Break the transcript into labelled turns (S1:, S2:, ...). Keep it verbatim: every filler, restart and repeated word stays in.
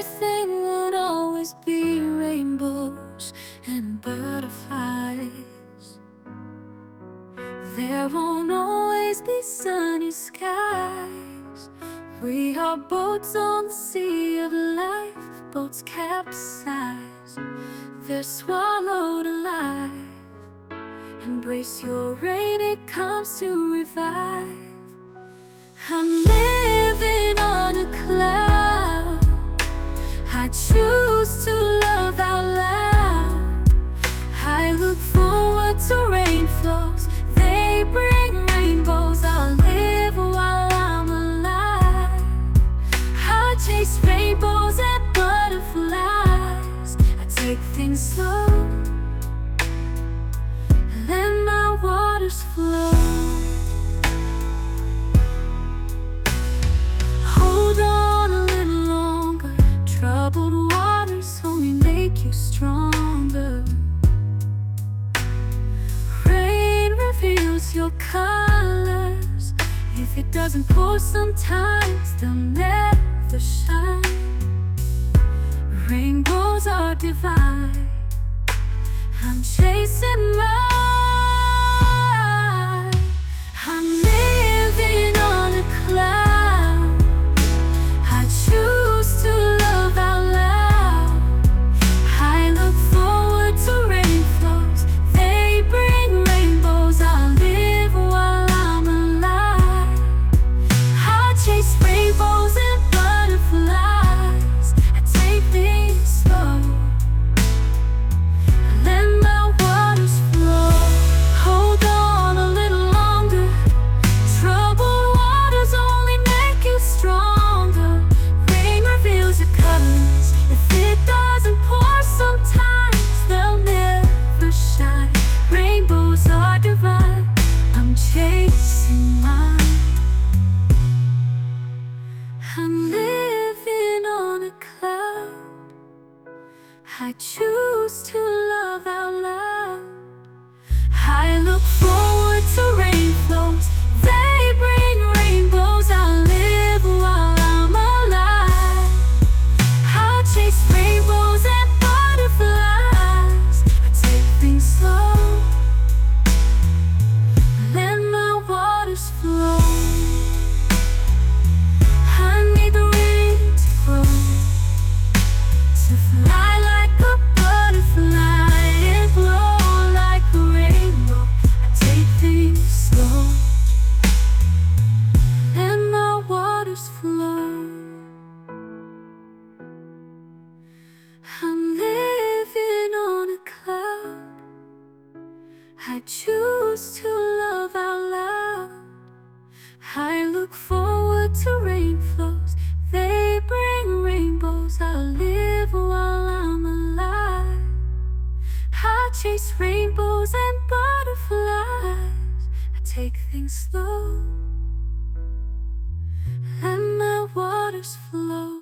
S1: everything won't always be rainbows and butterflies. There won't always be sunny skies. We are boats on the sea of life. Boats capsize, they're swallowed alive. Embrace your rain, it comes to revive. I'm living on a cloud. I choose to love out loud. I look forward to rain flows. They bring rainbows. I'll live while I'm alive. I chase rainbows and butterflies. I take things slow, let my waters flow. Hold on a little longer. Troubled waters only make you stronger. Rain reveals your colors. If it doesn't pour, sometimes they'll never shine. Rainbows are divine. I'm chasing mine. I'm living on a cloud. I choose to love out loud. I look forward to rain flows. They bring rainbows. I'll live while I'm alive. I chase rainbows and butterflies. I take things slow, let my waters flow. Hold on a little longer. Troubled waters only make you stronger. Rain reveals your colors. If it doesn't pour, sometimes they'll never shine. Rainbows are divine. I'm chasing mine. I'm living on a cloud. I choose to love out loud. I look forward to rain flows. They bring rainbows. I'll live while I'm alive. I'll chase rainbows and butterflies. I take things slow, let my waters flow. I need the rain to grow, to fly like a butterfly and blow like a rainbow. I take things slow, let my waters flow. I'm living on a cloud. I choose to love out loud. I look forward to rain flows. They bring rainbows. I'll live while I'm alive. I chase rainbows and butterflies. I take things slow, let my waters flow.